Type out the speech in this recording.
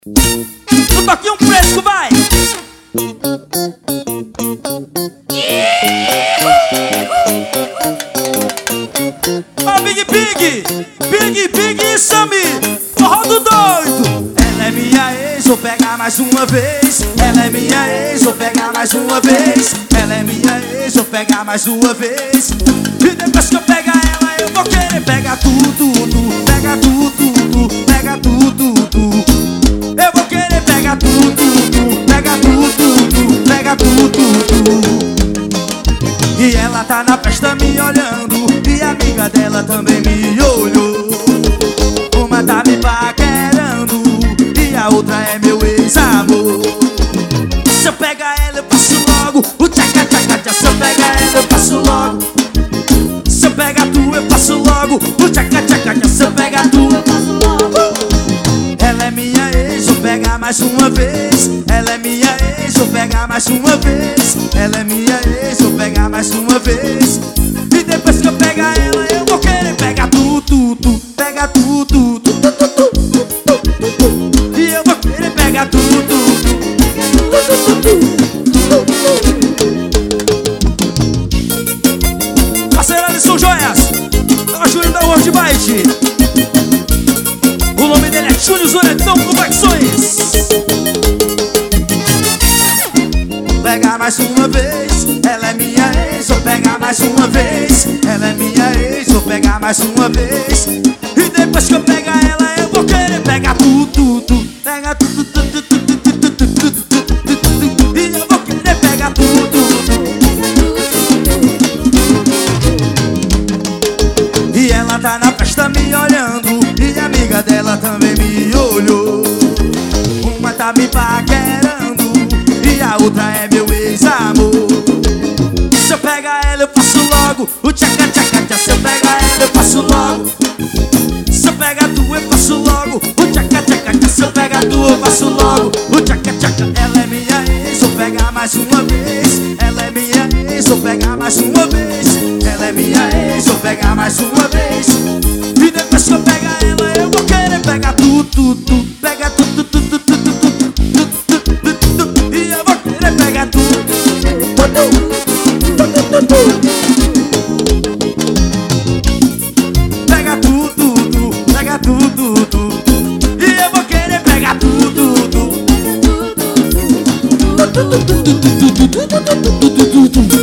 No toquinho fresco, vai! Ó, Big e Sammy, forró do doido. Ela é minha ex, vou pegar mais uma vez. Ela é minha ex, vou pegar mais uma vez. Ela é minha ex, vou pegar mais uma vez. E depois que eu pegar ela, eu vou querer pegar tudo, pega tudo, pega tudo. Eu vou querer pegar tudo, pega tudo, pega tudo. E ela tá na festa me olhando, e a amiga dela também me olhou. Uma tá me paquerando, e a outra é meu ex-amor. Se eu pegar ela eu passo logo o tchaca-tchaca-tchaca. Se eu pegar ela eu passo logo. Se eu pegar tu eu passo logo o tchaca-tchaca-tchaca. Se eu pegar tu eu passo logo. Ela é minha ex, vou pegar mais uma vez. Ela é minha ex, vou pegar mais uma vez. Ela é minha ex, vou pegar mais uma vez. E depois que eu pegar ela, eu vou querer pegar tudo, pega tudo, e eu vou querer pegar tudo. Parceiro Alisson Joias, é o Júnior da World Bite. O nome dele é Júnior Zoretão Confecções. Pegar mais uma vez. Ela é minha ex, vou pegar mais uma vez. Ela é minha ex, vou pegar mais uma vez. E depois que eu pegar ela, eu vou querer pegar tudo, pega tudo, e eu vou querer pegar tudo. E ela tá na festa me olhando, e a amiga dela também me olhou. Uma tá me paquerando, e a outra é meu ex-amor. Se eu pegar ela eu passo logo o tchaca-tchaca-tchaca. Se eu pegar ela eu passo logo. Se eu pegar tu eu passo logo o tchaca-tchaca-tchaca. Se eu pegar tu eu passo logo o tchaca-tchaca. Ela é minha ex, vou pegar mais uma vez. Ela é minha ex, vou pegar mais uma vez. Ela é minha ex, vou pegar mais uma vez. E depois que eu pegar ela eu vou querer pegar tudo, pega tudo, e eu vou querer pegar tudo. Pega tudo, pega tudo, e eu vou querer pegar tudo.